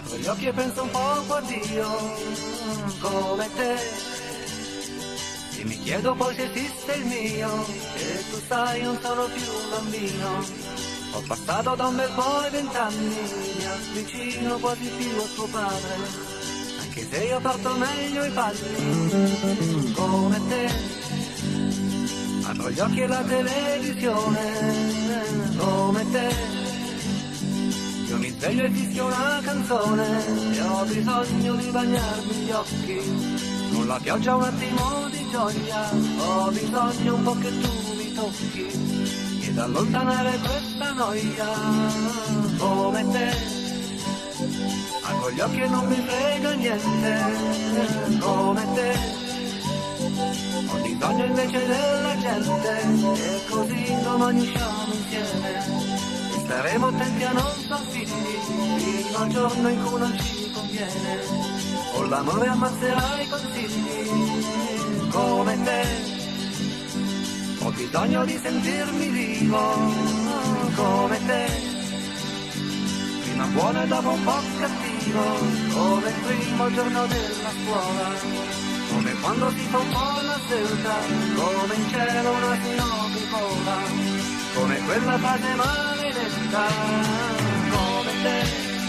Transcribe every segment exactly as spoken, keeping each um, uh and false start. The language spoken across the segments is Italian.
Apro gli occhi e penso un poco a Dio, come te. E mi chiedo poi se esiste il mio, e tu sai non sono più un bambino. Ho passato da un bel po' di vent'anni, mi avvicino quasi più a tuo padre, anche se io porto meglio i palli, come te. Apro gli occhi e la televisione, come te. Io mi sveglio e fischio una canzone e ho bisogno di bagnarmi gli occhi con la pioggia, un attimo di gioia. Ho bisogno un po' che tu mi tocchi ed allontanare questa noia, come te. Apro gli occhi e non mi frega niente, come te. Ho bisogno invece della gente e così domani usciamo insieme. Staremo attenti a non far figli fino al giorno in cui non ci conviene. Con l'amore ammazzerà i consigli, come te. Ho bisogno di sentirmi vivo, come te. Prima buono e dopo un po' cattivo, come il primo giorno della scuola. Come quando si fa un po' la scelta, come in cielo una sinopicola. Come quella fase maledetta, come te.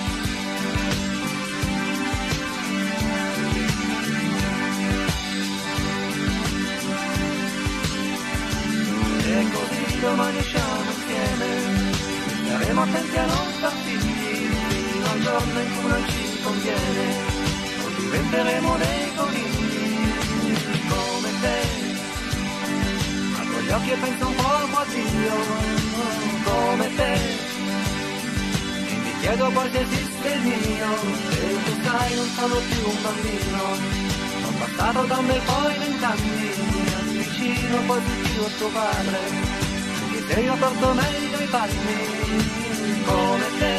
E così domani usciamo insieme, staremo attenti a non far figli fino al giorno in cui non ci conviene, o diventeremo dei conigli, come te. Gli occhi e penso un po' a Dio, come te. E mi chiedo poi se esiste il mio, e tu sai non sono più un bambino. Ho passato da un bel po' i vent'anni, mi avvicino poi più a tuo padre, anche se io porto meglio i panni, come te.